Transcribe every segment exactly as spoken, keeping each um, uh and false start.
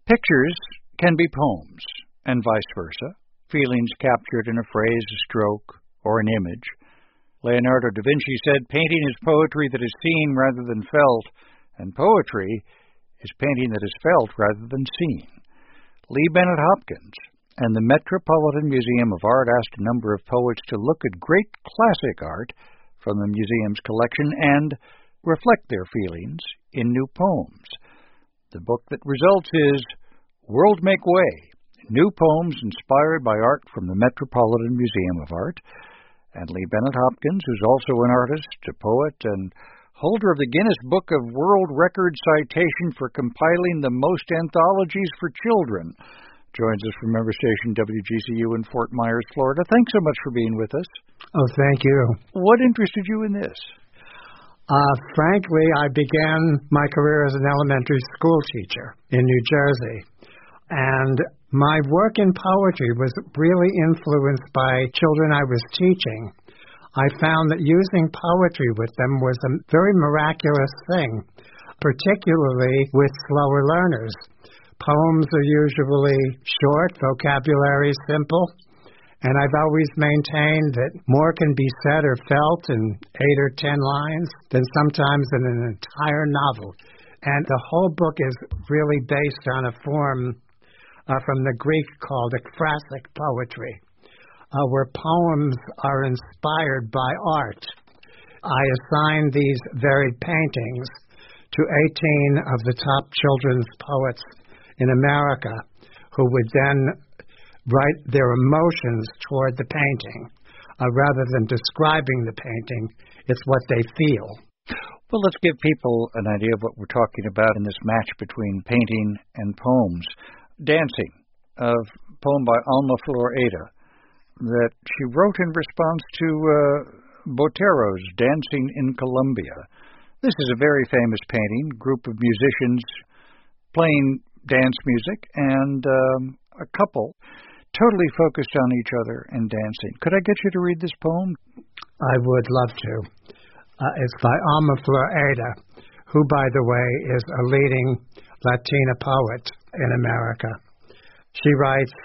Pictures can be poems, and vice versa, feelings captured in a phrase, a stroke, or an image. Leonardo da Vinci said, "Painting is poetry that is seen rather than felt, and poetry is painting that is felt rather than seen." Lee Bennett Hopkins and the Metropolitan Museum of Art asked a number of poets to look at great classic art from the museum's collection and reflect their feelings in new poems. The book that results is World Make Way, New Poems Inspired by Art from the Metropolitan Museum of Art. And Lee Bennett Hopkins, who's also an artist, a poet, and holder of the Guinness Book of World Record citation for compiling the most anthologies for children, joins us from member station W G C U in Fort Myers, Florida. Thanks so much for being with us. Oh, thank you. What interested you in this? Uh, frankly, I began my career as an elementary school teacher in New Jersey. And my work in poetry was really influenced by children I was teaching. I found that using poetry with them was a very miraculous thing, particularly with slower learners. Poems are usually short, vocabulary simple, and I've always maintained that more can be said or felt in eight or ten lines than sometimes in an entire novel. And the whole book is really based on a form uh, from the Greek called ekphrastic poetry, uh, where poems are inspired by art. I assigned these varied paintings to eighteen of the top children's poets in America, who would then write their emotions toward the painting. Uh, rather than describing the painting, it's what they feel. Well, let's give people an idea of what we're talking about in this match between painting and poems. Dancing, a poem by Alma Flor-Ada that she wrote in response to uh, Botero's Dancing in Colombia. This is a very famous painting, group of musicians playing dance music, and um, a couple totally focused on each other and dancing. Could I get you to read this poem? I would love to. Uh, it's by Alma Flor-Ada, who, by the way, is a leading Latina poet in America. She writes,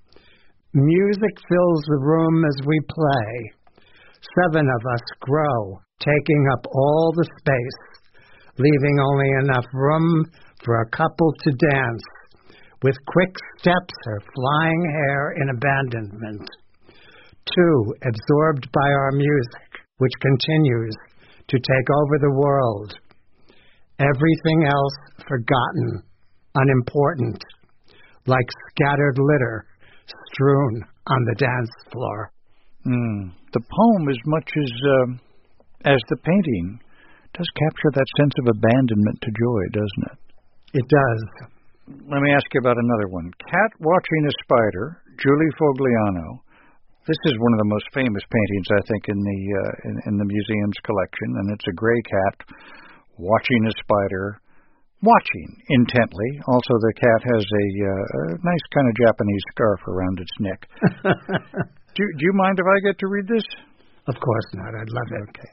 "Music fills the room as we play. Seven of us grow, taking up all the space, leaving only enough room for a couple to dance, with quick steps her flying hair in abandonment. Two, absorbed by our music, which continues to take over the world. Everything else forgotten, unimportant, like scattered litter strewn on the dance floor." Mm. The poem, as much as uh, as the painting, does capture that sense of abandonment to joy, doesn't it? It does. Let me ask you about another one. Cat Watching a Spider, Julie Fogliano. This is one of the most famous paintings, I think, in the uh, in, in the museum's collection, and it's a gray cat watching a spider, watching intently. Also, the cat has a, uh, a nice kind of Japanese scarf around its neck. do, do you mind if I get to read this? Of course not. I'd love it. Okay.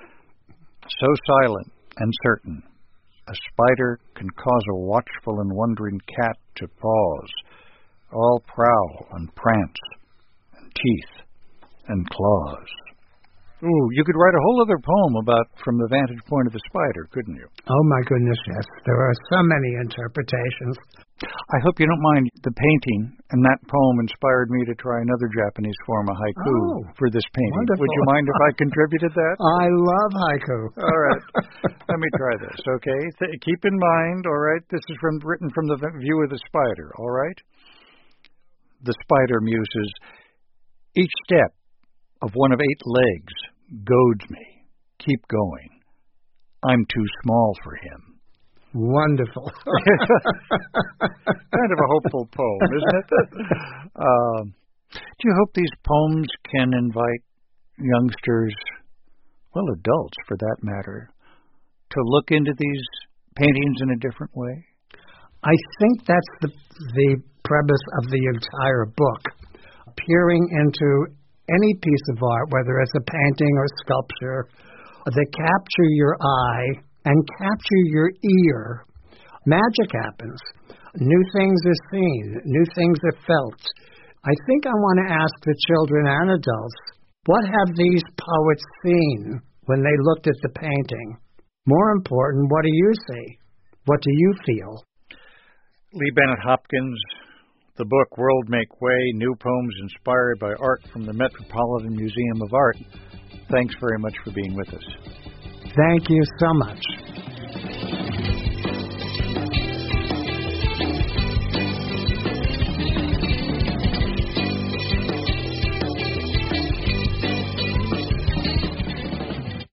So silent and certain, a spider can cause a watchful and wondering cat to pause, all prowl and prance, and teeth and claws. Ooh, you could write a whole other poem about from the vantage point of the spider, couldn't you? Oh, my goodness, yes. There are so many interpretations. I hope you don't mind the painting, and that poem inspired me to try another Japanese form of haiku oh, for this painting. Wonderful. Would you mind if I contributed that? I love haiku. All right. Let me try this, okay? Th- keep in mind, all right, this is from written from the view of the spider, all right? The spider muses, each step of one of eight legs goads me. Keep going. I'm too small for him. Wonderful. Kind of a hopeful poem, isn't it? Um, do you hope these poems can invite youngsters, well, adults for that matter, to look into these paintings in a different way? I think that's the the premise of the entire book. Peering into any piece of art, whether it's a painting or sculpture, that capture your eye and capture your ear, magic happens. New things are seen. New things are felt. I think I want to ask the children and adults, what have these poets seen when they looked at the painting? More important, what do you see? What do you feel? Lee Bennett Hopkins, the book World Make Way, New Poems Inspired by Art from the Metropolitan Museum of Art. Thanks very much for being with us. Thank you so much.